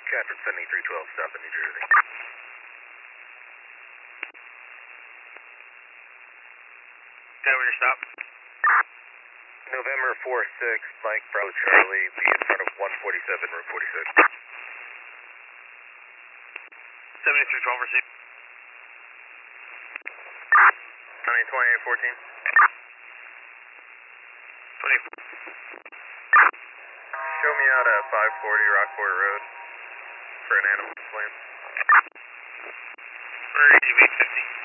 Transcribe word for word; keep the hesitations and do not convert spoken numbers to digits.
Catherine seventy-three twelve, south of New Jersey. Okay, where you stop? November four six, Mike Bravo Charlie, be in front of one forty-seven, Route forty-six. seventy-three twelve, receive. County twenty-eight fourteen. twenty. Show me out at five forty Rockport Road for an animal claim. Where are you, eight fifty?